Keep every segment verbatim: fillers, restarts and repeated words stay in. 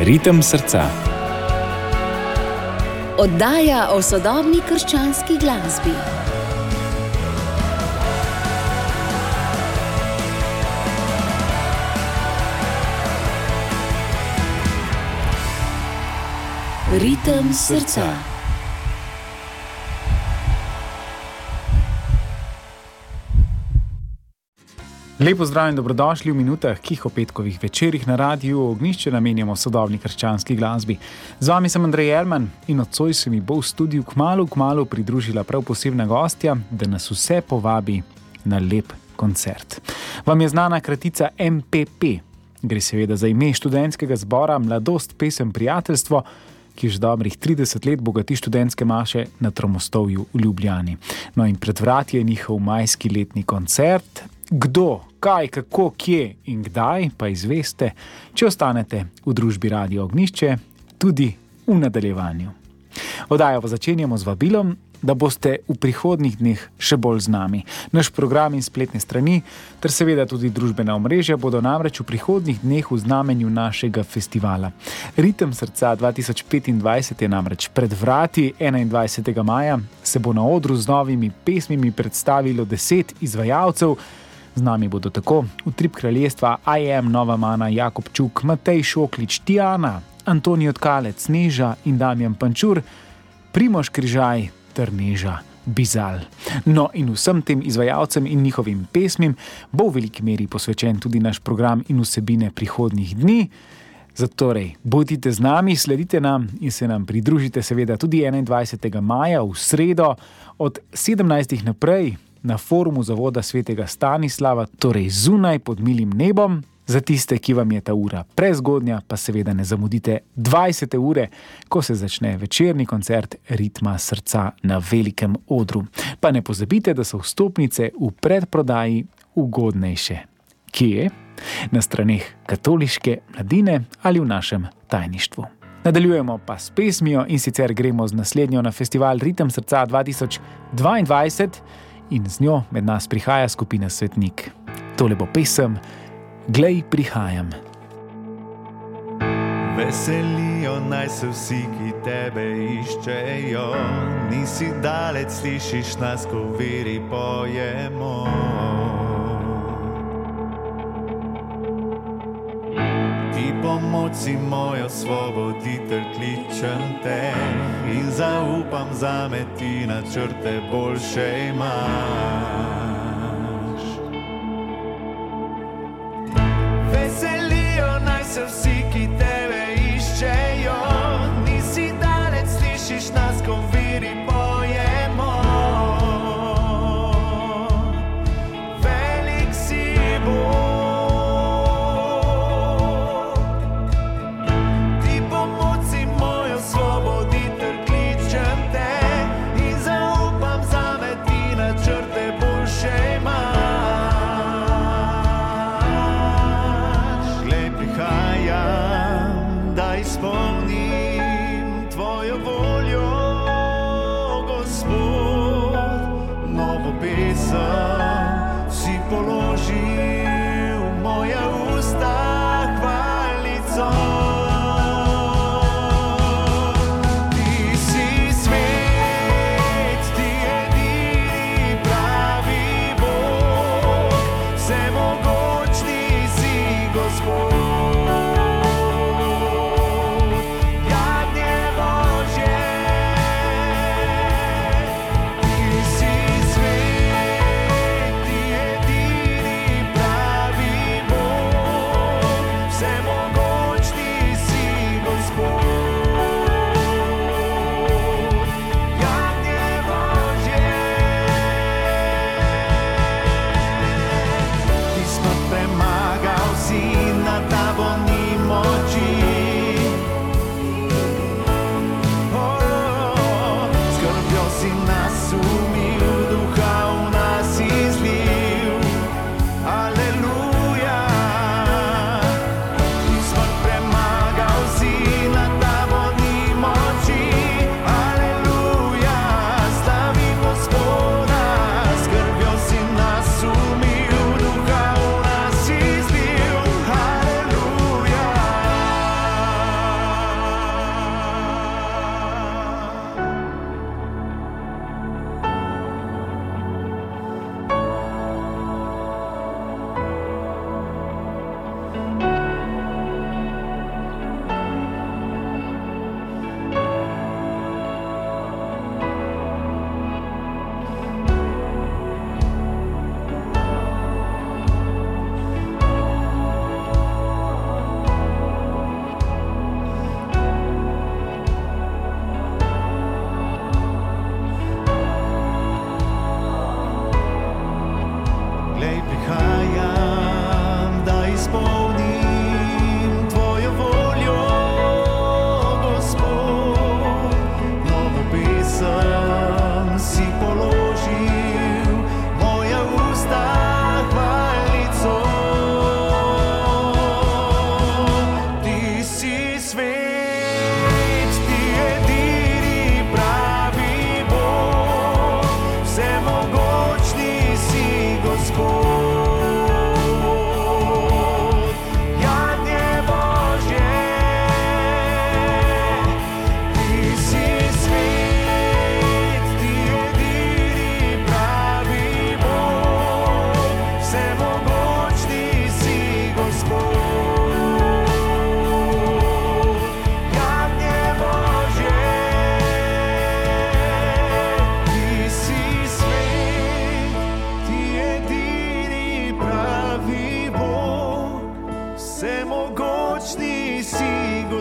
Ritem srca. Oddaja o sodobni krščanski glasbi. Ritem srca. Lepo zdrav in dobrodošli v minutah, ki jih o petkovih večerih na radiju Ognjišče namenjamo sodobni krščanski glasbi. Z vami sem Andrej Jerman in nocoj se mi bo v studiu kmalu, kmalu pridružila prav posebna gostja, da nas vse povabi na lep koncert. Vam je znana kratica M P P. Gre seveda za ime študentskega zbora Mladost, pesem, prijateljstvo, ki že dobrih trideset let bogati študentske maše na Tromostovju v Ljubljani. No in pred vrati je njihov majski letni koncert. Kdo, kaj, kako, kje in kdaj, pa izveste, če ostanete v družbi Radia Ognjišče tudi v nadaljevanju. Oddajo pa začenjamo z vabilom, da boste v prihodnjih dneh še bolj z nami. Naš program in spletne strani ter seveda tudi družbena omrežja bodo namreč v prihodnjih dneh v znamenju našega festivala. Ritem srca dva tisoč petindvajset je namreč pred vrati. enaindvajsetega maja se bo na odru z novimi pesmimi predstavilo deset izvajalcev. Z nami bodo tako Utrip kraljestva, I Am, Nova Mana, Jakob Čuk, Matej Šoklič, Tiana, Antoni Tkalec, Neža in Damjan Pančur, Primož Križaj ter Neža Bizal. No in vsem tem izvajalcem in njihovim pesmim bo v veliki meri posvečen tudi naš program in vsebine prihodnjih dni. Zatorej, bodite z nami, sledite nam in se nam pridružite seveda tudi enaindvajsetega maja v sredo od sedemnajstih naprej na forumu Zavoda svetega Stanislava, torej zunaj pod milim nebom. Za tiste, ki vam je ta ura prezgodnja, pa seveda ne zamudite dvajsete ure, ko se začne večerni koncert Ritma srca na velikem odru. Pa ne pozabite, da so vstopnice v predprodaji ugodnejše. Kje? Na straneh Katoliške mladine ali v našem tajništvu. Nadaljujemo pa s pesmijo in sicer gremo z naslednjo na festival Ritem srca dva tisoč dvaindvajset in z njo med nas prihaja skupina Svetnik. Tole bo pesem Glej, prihajam. Veselijo naj se vsi, ki tebe iščejo, nisi dalec, slišiš nas, ko v veri pojemo. Ti pomoč si moj osvoboditelj, kličem te in zaupam, zame ti načrte boljše imaš. Veselijo naj se vsi, ki tebe iščejo, nisi dalec, slišiš nas, ko v veri pojemo. Velik si Bog, ti pomoč si moj osvoboditelj, kličem te in zaupam, zame ti načrte boljše imaš. Izpolnim tvojo voljo, Gospod, novo pesem si položil v moja usta hvalnico. Ti si svet, ti edini pravi Bog, vsemogočni si Gospod. Pravi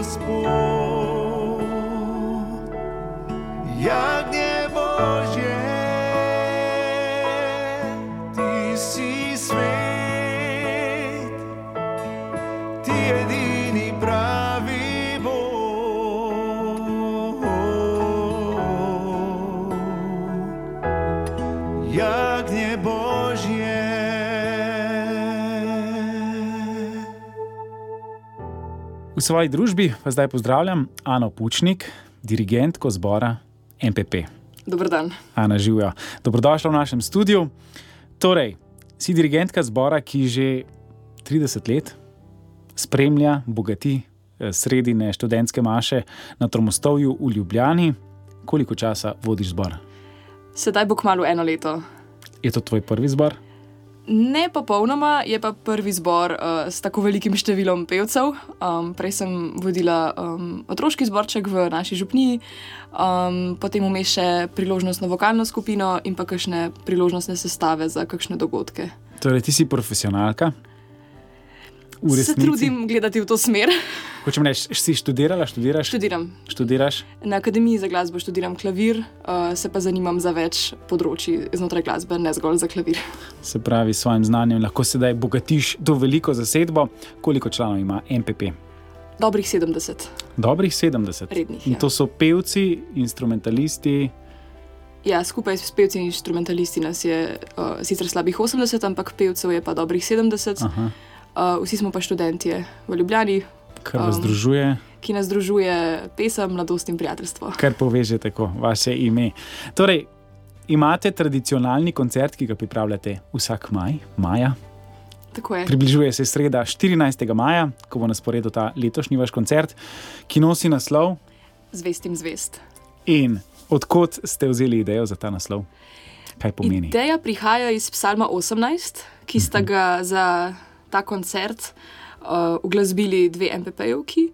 Gospod, jagnje Božje, ti si svet, ti edini pravi Bog. Jagnje Božje. V svoji družbi pa zdaj pozdravljam Ano Pučnik, dirigentko zbora M P P. Dober dan. Ana, živjo. Dobrodošla v našem studiu. Torej, si dirigentka zbora, ki že trideset let spremlja, bogati sredine študentske maše na Tromostovju v Ljubljani. Koliko časa vodiš zbor? Sedaj bo kmalu eno leto. Je to tvoj prvi zbor? Ne popolnoma, je pa prvi zbor uh, s tako velikim številom pevcev. Um, prej sem vodila um, otroški zborček v naši župniji, um, potem vmes še priložnostno vokalno skupino in pa kakšne priložnostne sestave za kakšne dogodke. Torej, ti si profesionalka? V Se trudim gledati v to smer. Hočem reči, si študirala, študiraš? Študiram. Študiraš? Na Akademiji za glasbo študiram klavir, uh, se pa zanimam za več področji znotraj glasbe, ne zgolj za klavir. Se pravi, s svojim znanjem lahko sedaj bogatiš to veliko zasedbo. Koliko članov ima M P P? Dobrih sedemdeset. Dobrih sedemdeset? Rednih, In ja. to so pevci, instrumentalisti. Ja, skupaj s pevci in instrumentalisti nas je uh, sicer slabih osemdeset, ampak pevcev je pa dobrih sedemdeset. Aha. Uh, vsi smo pa študentje v Ljubljani, Kar vas Um, združuje, ki nas združuje pesem, mladost in prijateljstvo. kar poveže tako vaše ime. Torej, imate tradicionalni koncert, ki ga pripravljate vsak maj, maja. Tako je. Približuje se sreda štirinajstega maja, ko bo na sporedu ta letošnji vaš koncert, ki nosi naslov. Zvestim zvest. In odkot ste vzeli idejo za ta naslov? Kaj pomeni? Ideja prihaja iz Psalma osemnajst, ki sta ga za ta koncert uh, uglasbili dve M P P-jevki.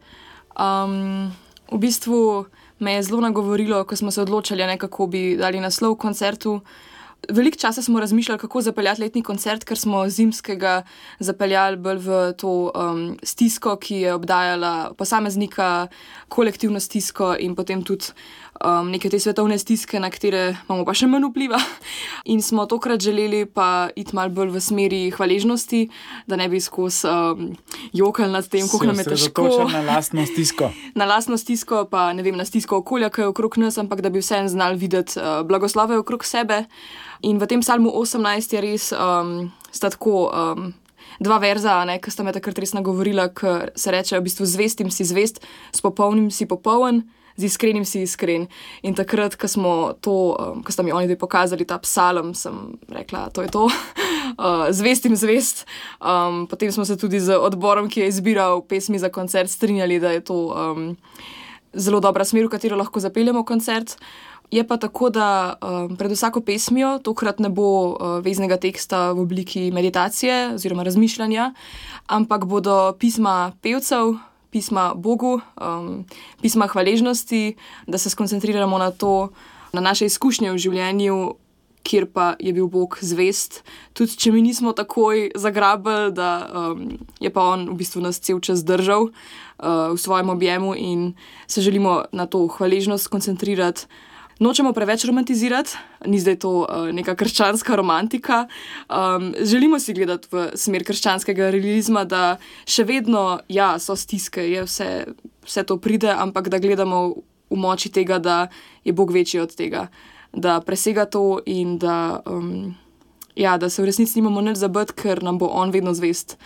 Um, v bistvu me je zelo nagovorilo, ko smo se odločali, ne, kako bi dali naslov koncertu. Veliko časa smo razmišljali, kako zapeljati letni koncert, ker smo zimskega zapeljali bolj v to um, stisko, ki je obdajala posameznika, kolektivno stisko in potem tudi um, neke te svetovne stiske, na katere imamo pa še manj vpliva. In smo tokrat želeli pa iti malo bolj v smeri hvaležnosti, da ne bi skozi um, jokali nad tem, koliko nam je težko. Se osredotočam na lastno stisko. Na lastno stisko, pa ne vem, na stisko okolja, ki je okrog nas, ampak da bi vseeno znali videti uh, blagoslove okrog sebe. In v tem psalmu osemnajst je res um, sta tako um, dva verza, ne, ki sta me takrat res nagovorila, ker se reče v bistvu zvestim si zvest, s popolnim si popoln, z iskrenim si iskren. In takrat, ko smo to, um, ko sta mi oni dve pokazali ta psalm, sem rekla, to je to, uh, zvestim zvest. Um, potem smo se tudi z odborom, ki je izbiral pesmi za koncert, strinjali, da je to um, zelo dobra smer, v katero lahko zapeljemo koncert. Je pa tako, da um, pred vsako pesmijo tokrat ne bo uh, veznega teksta v obliki meditacije oziroma razmišljanja, ampak bodo pisma pevcev, pisma Bogu, um, pisma hvaležnosti, da se skoncentriramo na to, na naše izkušnje v življenju, kjer pa je bil Bog zvest. Tudi če mi nismo takoj zagrabili, da um, je pa on v bistvu nas cel čas držal uh, v svojem objemu in se želimo na to hvaležnost skoncentrirati. Nočemo preveč romantizirati, ni zdaj to uh, neka krščanska romantika. Um, želimo si gledati v smer krščanskega realizma, da še vedno, ja, so stiske, je vse, vse to pride, ampak da gledamo v moči tega, da je Bog večji od tega, da presega to in da, um, ja, da se v resnici nimamo nič zabiti, ker nam bo on vedno zvest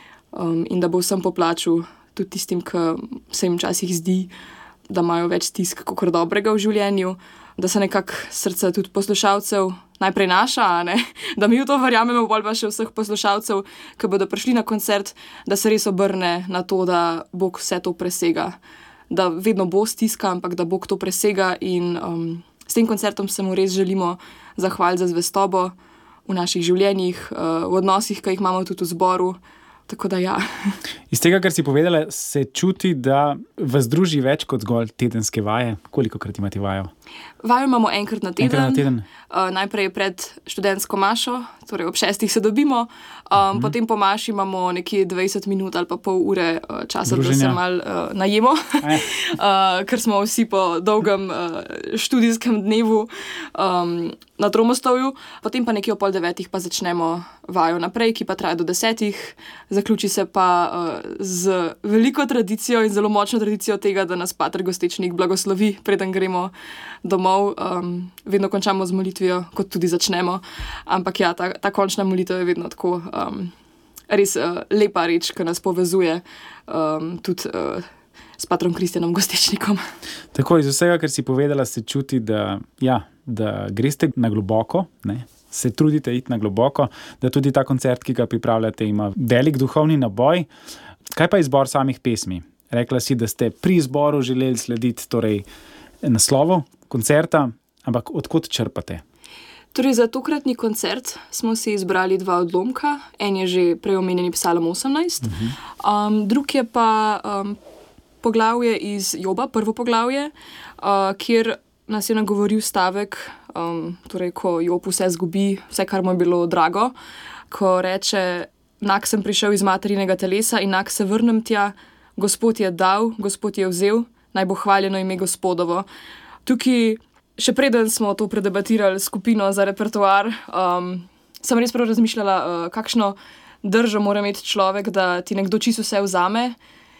um, in da bo vsem poplačal, tudi tistim, ki se jim včasih zdi, da imajo več stisk kot dobrega v življenju, da se nekako srce tudi poslušalcev najprej naša, ne? Da mi v to verjamemo, bolj pa še vseh poslušalcev, ki bodo prišli na koncert, da se res obrne na to, da Bog vse to presega. Da vedno bo stiska, ampak da Bog to presega in um, s tem koncertom se mu res želimo zahvaliti za zvestobo v naših življenjih, uh, v odnosih, ki jih imamo tudi v zboru, Tako da ja. Iz tega, kar si povedala, se čuti, da vas druži več kot zgolj tedenske vaje. Kolikokrat imate vajo? Vajo imamo enkrat na teden. Enkrat na teden. Uh, najprej pred študentsko mašo, torej ob šestih se dobimo, um, mm. potem po maši imamo nekje dvajset minut ali pa pol ure uh, časa, Druženja. Da se malo uh, najemo, eh. uh, ker smo vsi po dolgem uh, študijskem dnevu um, na Tromostovju. Potem pa nekje o pol devetih pa začnemo vajo naprej, ki pa traja do desetih. Zaključi se pa uh, z veliko tradicijo in zelo močno tradicijo tega, da nas pater Gostečnik blagoslovi, preden gremo domov. Um, vedno končamo z molitvijo, kot tudi začnemo. Ampak ja, ta, ta končna molitev je vedno tako um, res uh, lepa reč, ki nas povezuje um, tudi uh, s patrom Kristjanom Gostečnikom. Tako, iz vsega, kar si povedala, se čuti, da, ja, da greste na globoko, ne? Se trudite iti na globoko, da tudi ta koncert, ki ga pripravljate, ima velik duhovni naboj. Kaj pa izbor samih pesmi? Rekla si, da ste pri izboru želeli slediti torej naslovu koncerta, ampak odkot črpate? Torej, za tokratni koncert smo si izbrali dva odlomka. En je že prej omenjeni Psalm osemnajst, uh-huh. um, drug je pa um, poglavje iz Joba, prvo poglavje, uh, kjer nas je nagovoril stavek, um, torej, ko Job vse zgubi, vse, kar mu je bilo drago, ko reče, nak sem prišel iz materinega telesa in nak se vrnem tja, Gospod je dal, Gospod je vzel, naj bo hvaljeno ime Gospodovo. Tukaj, še preden smo to predebatirali skupino za repertoar, um, sem res prav razmišljala, uh, kakšno držo mora imeti človek, da ti nekdo čisto vse vzame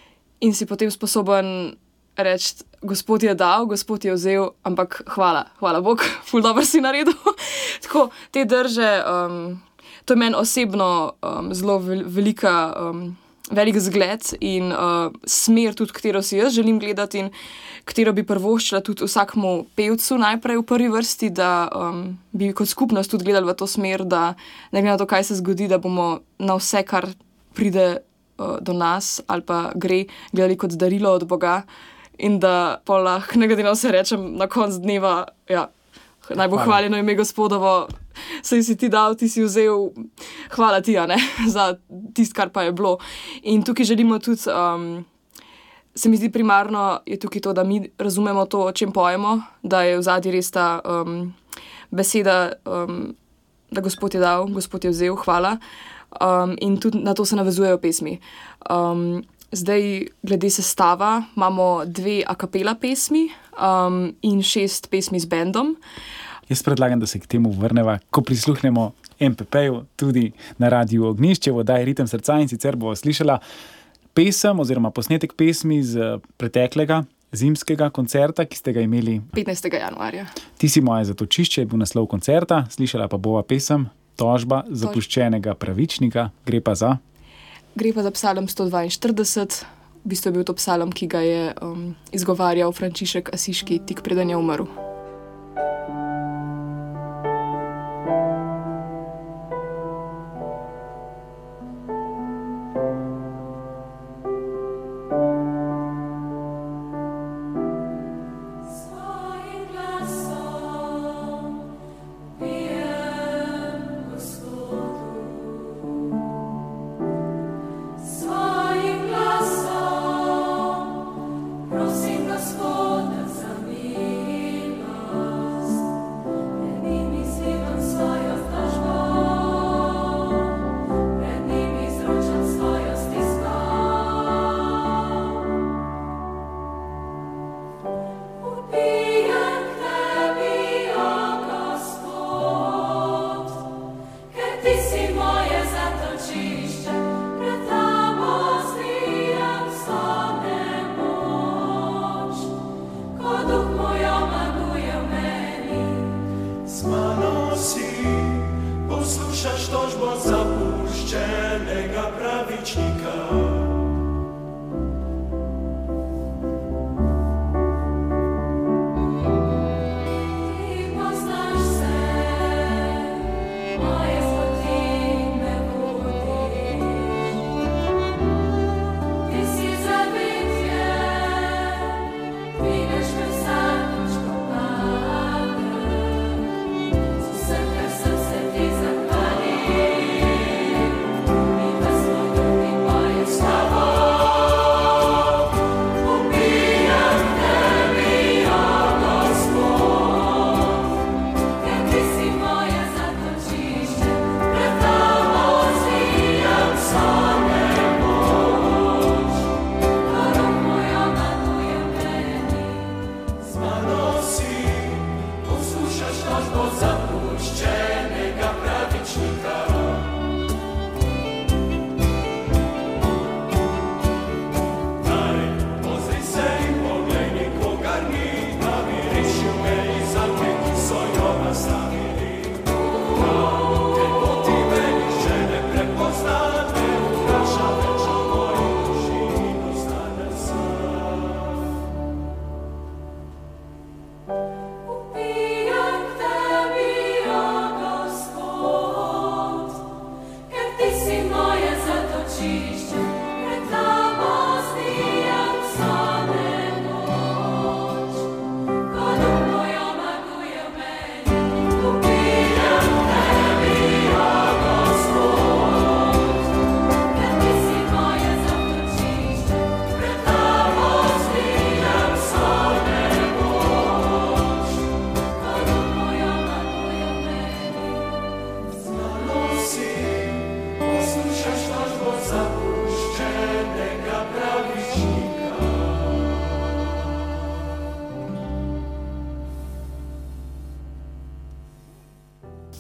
in si potem sposoben reči, Gospod je dal, Gospod je vzel, ampak hvala, hvala Bog, ful dobro si naredil. Tako, te drže, um, to je meni osebno um, zelo velika, um, velik zgled in uh, smer tudi, katero si jaz želim gledati in katero bi prvoščila tudi vsakmu pevcu najprej v prvi vrsti, da um, bi kot skupnost tudi gledali v to smer, da ne glede na to, kaj se zgodi, da bomo na vse, kar pride uh, do nas ali pa gre, gledali kot darilo od Boga. In da pa lahko nekaj vse rečem na konc dneva, ja, naj bo hvaljeno ime Gospodovo, saj si ti dal, ti si vzel, hvala ti, a ne, za tist, kar pa je bilo. In tukaj želimo tudi, um, se mi zdi primarno, je tukaj to, da mi razumemo to, o čem pojemo, da je v zadnji res ta um, beseda, um, da Gospod je dal, Gospod je vzel, hvala. Um, in tudi na to se navezujejo pesmi. Um, Zdaj, glede sestava, imamo dve a capella pesmi um, in šest pesmi z bendom. Jaz predlagam, da se k temu vrneva, ko prisluhnemo em pe pe-ju tudi na Radiu Ognjišče, v oddaji Ritem srca, in sicer bo slišala pesem oziroma posnetek pesmi z preteklega zimskega koncerta, ki ste ga imeli petnajstega januarja. Ti si moje zatočišče, je bil naslov koncerta, slišala pa bova pesem Tožba zapuščenega pravičnika, gre pa za... Gre pa za psalm sto dvainštirideset, v bistvu je bil to psalm, ki ga je um, izgovarjal Frančišek Asiški tik preden je umrl.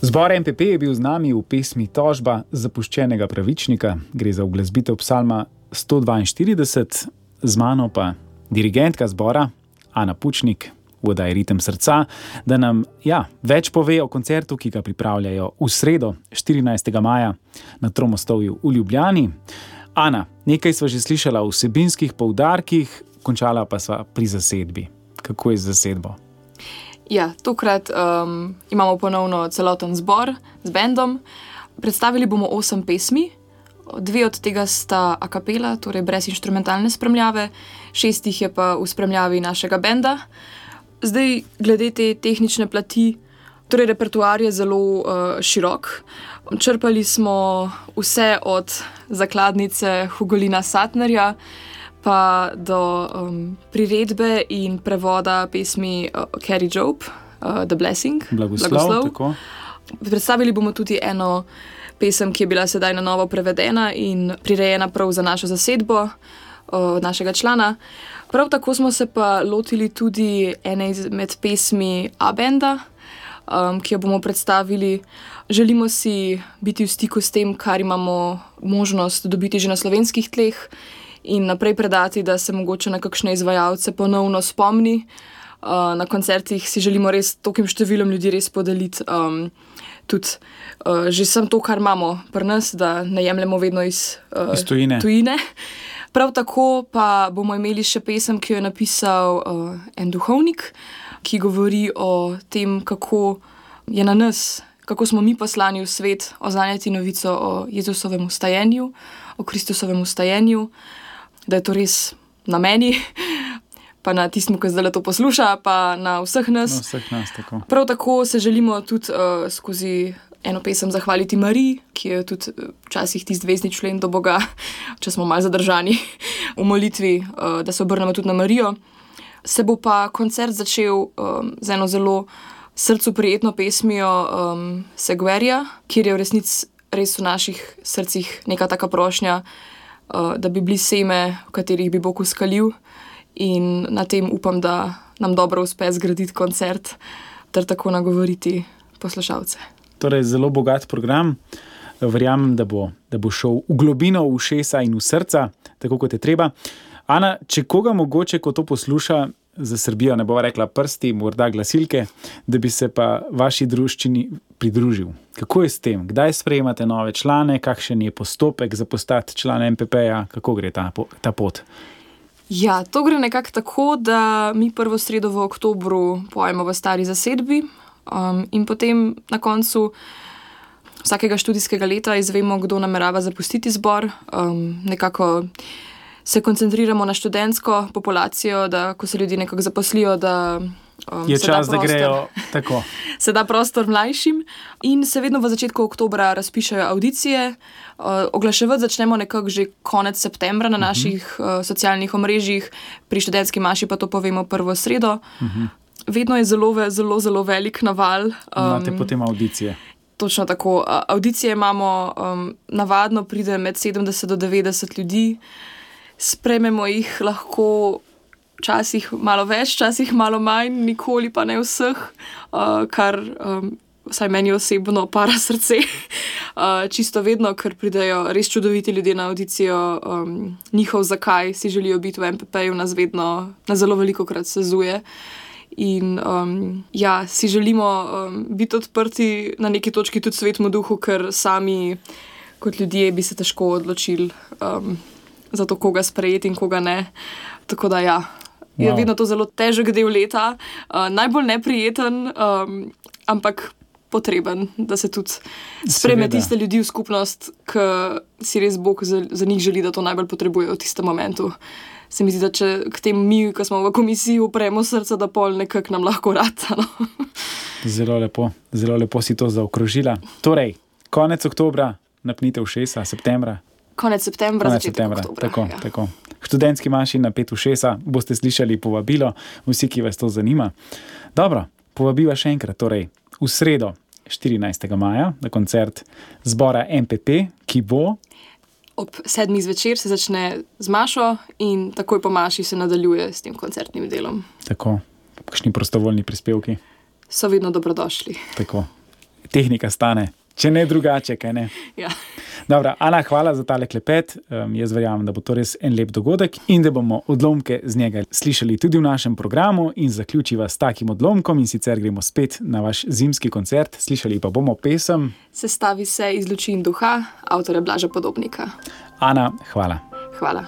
Zbor M P P je bil z nami v pesmi Tožba zapuščenega pravičnika. Gre za uglasbitev psalma sto dvainštirideset, z mano pa dirigentka zbora Ana Pučnik v oddaji Ritem srca, da nam ja, več pove o koncertu, ki ga pripravljajo v sredo, štirinajstega maja na Tromostovju v Ljubljani. Ana, nekaj sva že slišala o vsebinskih poudarkih, končala pa sva pri zasedbi. Kako je z zasedbo? Ja, tokrat um, imamo ponovno celoten zbor z bendom. Predstavili bomo osem pesmi, dve od tega sta a capella, torej brez inštrumentalne spremljave, šest jih je pa v spremljavi našega benda. Zdaj, glede te tehnične plati, torej repertoar je zelo uh, širok. Črpali smo vse od zakladnice Hugolina Satnerja, pa do um, priredbe in prevoda pesmi uh, Carrie Job, uh, The Blessing, Blagoslov. Blagoslov. Tako. Predstavili bomo tudi eno pesem, ki je bila sedaj na novo prevedena in prirejena prav za našo zasedbo uh, našega člana. Prav tako smo se pa lotili tudi ene izmed pesmi A-benda, um, ki jo bomo predstavili. Želimo si biti v stiku s tem, kar imamo možnost dobiti že na slovenskih tleh, in naprej predati, da se mogoče na kakšne izvajalce ponovno spomni. Uh, na koncertih si želimo res tokim številom ljudi res podeliti um, tudi uh, že sem to, kar imamo pri nas, da ne jemljemo vedno iz, uh, iz tujine. tujine. Prav tako pa bomo imeli še pesem, ki jo je napisal uh, en duhovnik, ki govori o tem, kako je na nas, kako smo mi poslani v svet oznanjati novico o Jezusovem vstajenju, o Kristusovem vstajenju, da je to res na meni, pa na tistem, ki zdaj to posluša, pa na vseh nas. Na vseh nas, tako. Prav tako se želimo tudi uh, skozi eno pesem zahvaliti Mariji, ki je tudi včasih tisti vezni člen do Boga, če smo malo zadržani v molitvi, uh, da se obrnemo tudi na Marijo. Se bo pa koncert začel um, z eno zelo srcu prijetno pesmijo um, Seguerja, kjer je v resnici res v naših srcih neka taka prošnja, Uh, da bi bili seme, v katerih bi Bog uskalil, in na tem upam, da nam dobro uspe zgraditi koncert ter tako nagovoriti poslušalce. Torej, zelo bogat program. Verjamem, da bo, da bo šel v globino, v ušesa in v srca, tako kot je treba. Ana, če koga mogoče, ko to posluša, za Srbijo ne bova rekla prsti, morda glasilke, da bi se pa vaši druščini pridružil. Kako je s tem? Kdaj sprejemate nove člane? Kakšen je postopek za postati član M P P-ja? Kako gre ta, ta pot? Ja, to gre nekako tako, da mi prvo sredo v oktobru pojemo v stari zasedbi um, in potem na koncu vsakega študijskega leta izvemo, kdo namerava zapustiti zbor. Um, nekako se koncentriramo na študentsko populacijo, da ko se ljudje nekako zaposlijo, da um, je se čas, da, da grejo tako. Se da prostor mlajšim in se vedno v začetku oktobra razpišajo avdicije. Uh, oglaševati začnemo nekako že konec septembra na uh-huh. naših uh, socialnih omrežjih, pri študentski maši pa to povemo prvo sredo. Uh-huh. Vedno je zelo, zelo, zelo velik naval. Um, Imate potem avdicije? Točno tako. Avdicije imamo, um, navadno pride med sedemdeset do devetdeset ljudi. Sprejmemo jih lahko včasih malo več, včasih malo manj, nikoli pa ne vseh, uh, kar um, vsaj meni osebno para srce. Uh, čisto vedno, ker pridejo res čudoviti ljudje na audicijo, um, njihov zakaj si želijo biti v M P P-ju, nas vedno na zelo veliko krat sezuje. In um, ja, si želimo um, biti odprti na neki točki tudi svetemu duhu, ker sami kot ljudje bi se težko odločili um, za to, koga sprejeti in koga ne. Tako da ja, wow. Je vedno to zelo težek del leta, uh, najbolj neprijeten, um, ampak potreben, da se tudi sprejme Seveda. Tiste ljudi v skupnost, ki si res Bog za, za njih želi, da to najbolj potrebujejo v tistem momentu. Se mi zdi, da če k tem mi, ko smo v komisiji, upremo srca, da pol nekako nam lahko rata. No? Zelo lepo, zelo lepo si to zaokrožila. Torej, konec oktobra, napnite ušesa, septembra. Konec septembra, konec začetek septembra. oktobra. Tako, ja. tako. Študentski maši na pet ušesa, boste slišali povabilo, vsi, ki vas to zanima. Dobro, povabiva še enkrat, torej v sredo, štirinajstega maja, na koncert zbora M P P, ki bo ob sedmih zvečer se začne z mašo in takoj po maši se nadaljuje s tem koncertnim delom. Tako, kakšni prostovoljni prispevki? So vedno dobrodošli. Tako. tehnika stane, če ne drugače, kaj ne. Ja. Dobro, Ana, hvala za tale klepet. Um, jaz verjamem, da bo to res en lep dogodek in da bomo odlomke z njega slišali tudi v našem programu in zaključiva s takim odlomkom in sicer gremo spet na vaš zimski koncert. Slišali pa bomo pesem Sestavi se iz luči in duha, avtorja Blaža Podobnika. Ana, hvala. Hvala.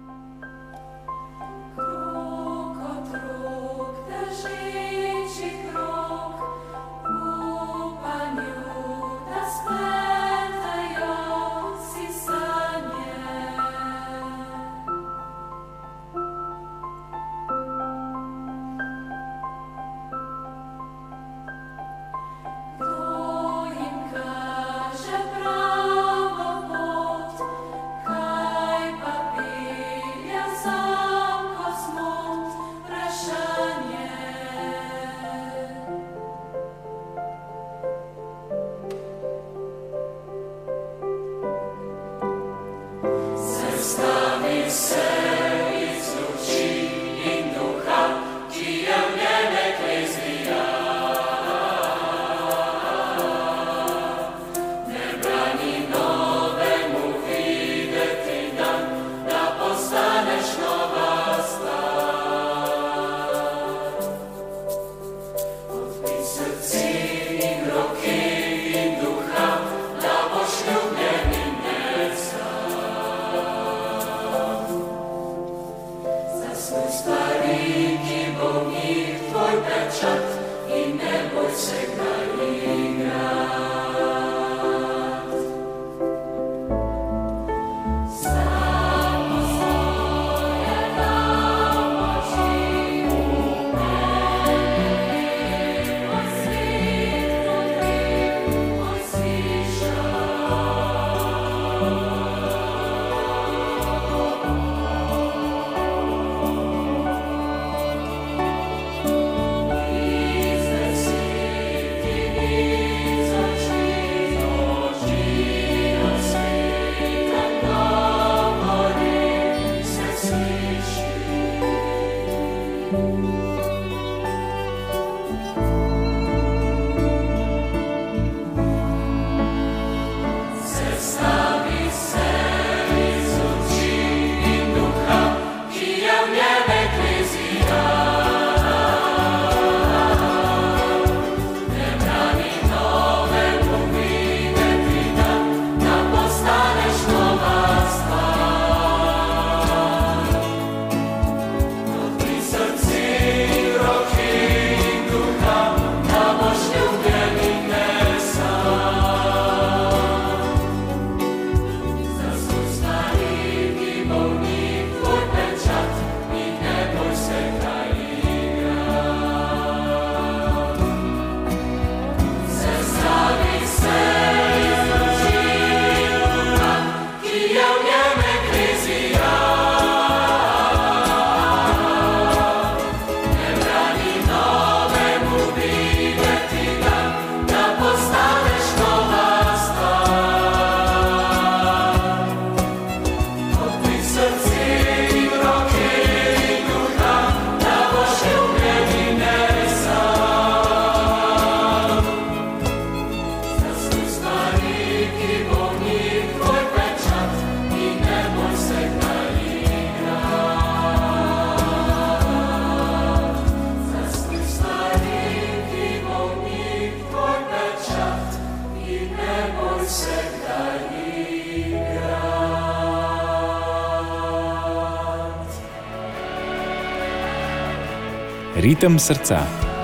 Ritem srca.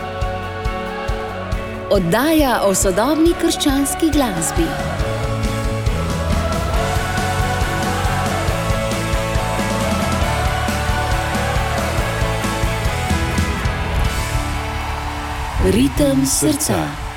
Oddaja o sodobni krščanski glasbi. Ritem srca.